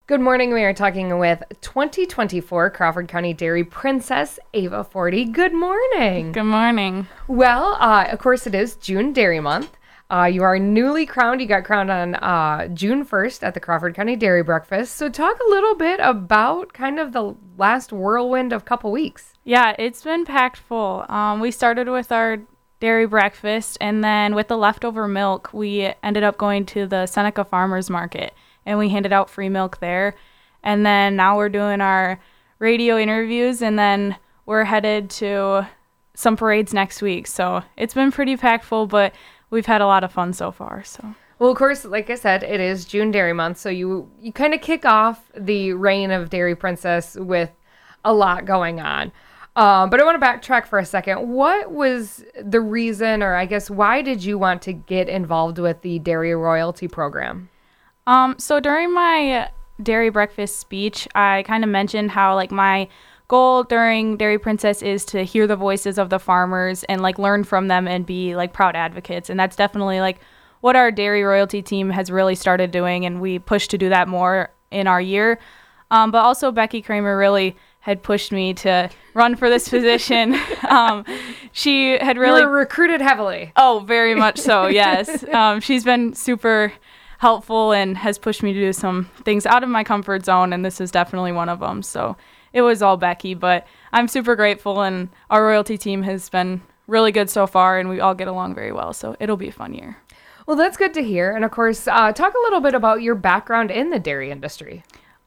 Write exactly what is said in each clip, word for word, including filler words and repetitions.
Good morning. We are talking with twenty twenty-four Crawford County Dairy Princess, Ava Forty. Good morning. Good morning. Well, uh, of course, it is June Dairy Month. Uh, you are newly crowned. You got crowned on uh, June first at the Crawford County Dairy Breakfast. So talk a little bit about kind of the last whirlwind of couple weeks. Yeah, it's been packed full. Um, we started with our dairy breakfast, and then with the leftover milk, we ended up going to the Seneca Farmers Market, and we handed out free milk there. And then now we're doing our radio interviews, and then we're headed to some parades next week. So it's been pretty packed full, but we've had a lot of fun so far. So. Well, of course, like I said, it is June Dairy Month, so you you kind of kick off the reign of Dairy Princess with a lot going on. Um, but I want to backtrack for a second. What was the reason, or I guess, why did you want to get involved with the Dairy Royalty Program? Um, so during my dairy breakfast speech, I kind of mentioned how like my goal during Dairy Princess is to hear the voices of the farmers and like learn from them and be like proud advocates. And that's definitely like what our Dairy Royalty team has really started doing, and we push to do that more in our year. Um, but also Becky Kramer really had pushed me to run for this position. um, she had really You were recruited heavily. Oh, very much so. Yes. um, she's been super helpful and has pushed me to do some things out of my comfort zone, and this is definitely one of them. So it was all Becky, but I'm super grateful, and our royalty team has been really good so far, and we all get along very well. So it'll be a fun year. Well, that's good to hear. And of course, uh, talk a little bit about your background in the dairy industry.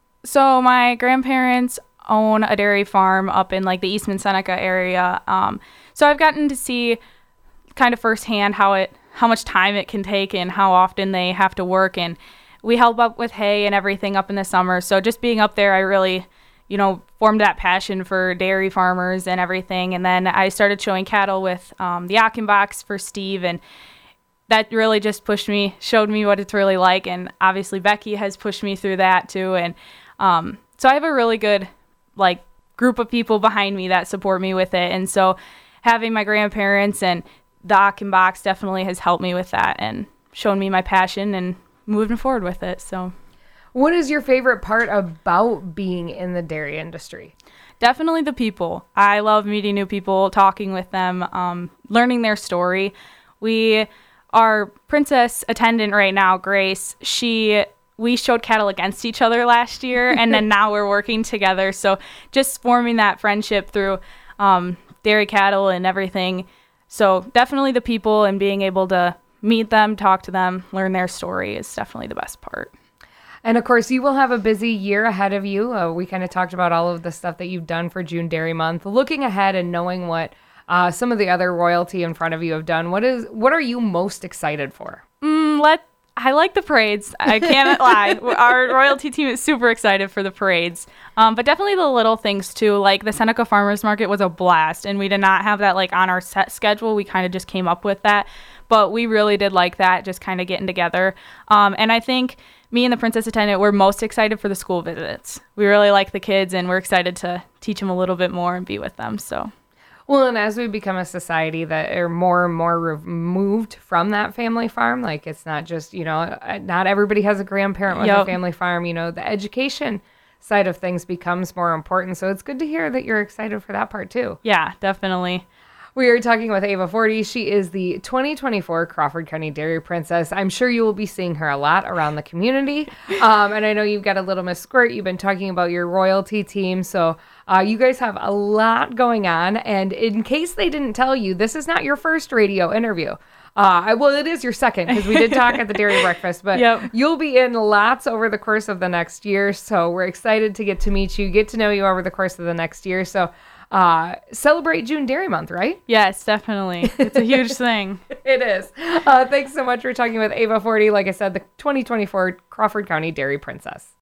So my grandparents own a dairy farm up in like the Eastman Seneca area. Um, so I've gotten to see kind of firsthand how it, how much time it can take and how often they have to work. And we help up with hay and everything up in the summer. So just being up there, I really, you know, formed that passion for dairy farmers and everything. And then I started showing cattle with um, the Achenbachs for Steve, and that really just pushed me, showed me what it's really like. And obviously Becky has pushed me through that too. And um, so I have a really good like group of people behind me that support me with it. And so having my grandparents and the Achenbachs definitely has helped me with that and shown me my passion and moving forward with it. So what is your favorite part about being in the dairy industry? Definitely the people. I love meeting new people, talking with them, um, learning their story. We, our princess attendant right now, Grace, she we showed cattle against each other last year, and then now we're working together. So just forming that friendship through um, dairy cattle and everything. So definitely the people and being able to meet them, talk to them, learn their story is definitely the best part. And of course, you will have a busy year ahead of you. Uh, we kind of talked about all of the stuff that you've done for June Dairy Month. Looking ahead and knowing what uh, some of the other royalty in front of you have done, what is what are you most excited for? Mm, let I like the parades. I can't lie. Our royalty team is super excited for the parades. Um, but definitely the little things too. Like the Seneca Farmers Market was a blast, and we did not have that like on our set schedule. We kind of just came up with that. But we really did like that, just kind of getting together. Um, and I think me and the princess attendant, we're most excited for the school visits. We really like the kids, and we're excited to teach them a little bit more and be with them. So. Well, and as we become a society that are more and more removed from that family farm, like it's not just, you know, not everybody has a grandparent with Yep. a family farm, you know, the education side of things becomes more important. So it's good to hear that you're excited for that part too. Yeah, definitely. We are talking with Ava Forty. She is the twenty twenty-four Crawford County Dairy Princess. I'm sure you will be seeing her a lot around the community. Um, and I know you've got a Little Miss Squirt. You've been talking about your royalty team. So uh, you guys have a lot going on. And in case they didn't tell you, this is not your first radio interview. Uh, well, it is your second, because we did talk at the Dairy Breakfast, but Yep. You'll be in lots over the course of the next year. So we're excited to get to meet you, get to know you over the course of the next year. So uh, celebrate June Dairy Month, right? Yes, definitely. It's a huge thing. It is. Uh, thanks so much for talking with Ava Forty. Like I said, the twenty twenty-four Crawford County Dairy Princess.